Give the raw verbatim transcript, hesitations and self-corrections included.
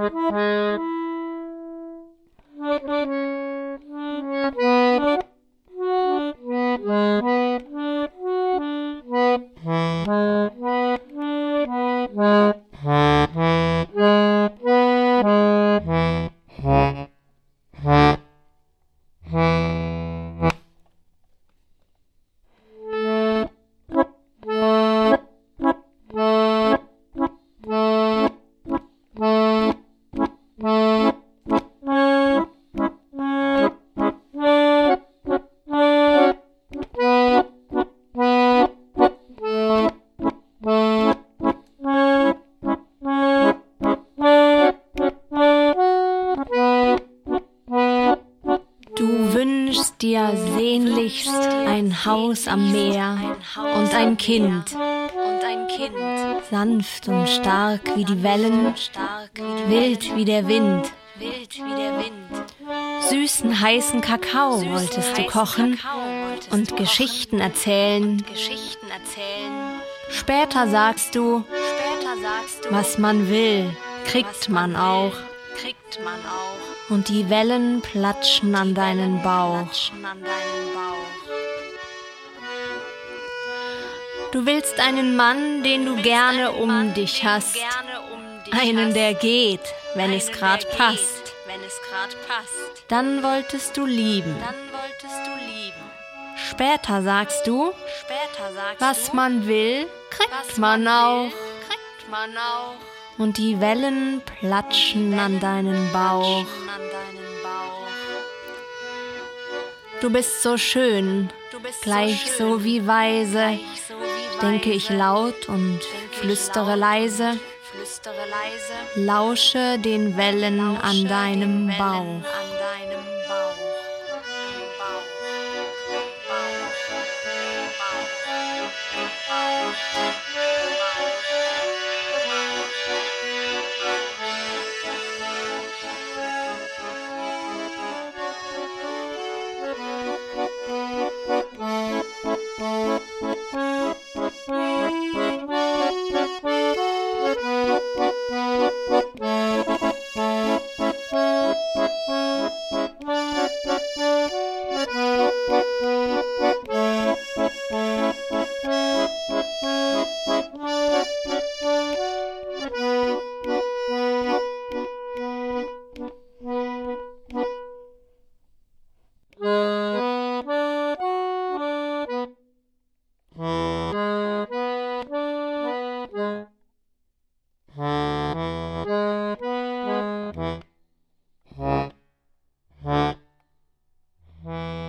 dir sehnlichst ein Haus am Meer und ein Kind, sanft und stark wie die Wellen, wild wie der Wind. Süßen, heißen Kakao wolltest du kochen und Geschichten erzählen. Später sagst du, was man will, kriegt man auch. Und die Wellen platschen an deinen Bauch. Du willst einen Mann, den du gerne um dich hast. Einen, der geht, wenn es grad passt. Dann wolltest du lieben. Später sagst du, was man will, kriegt man auch. Und die Wellen platschen an deinen Bauch. Du bist so schön, gleich so wie weise, denke ich laut und flüstere leise, lausche den Wellen an deinem Bauch. Hmm.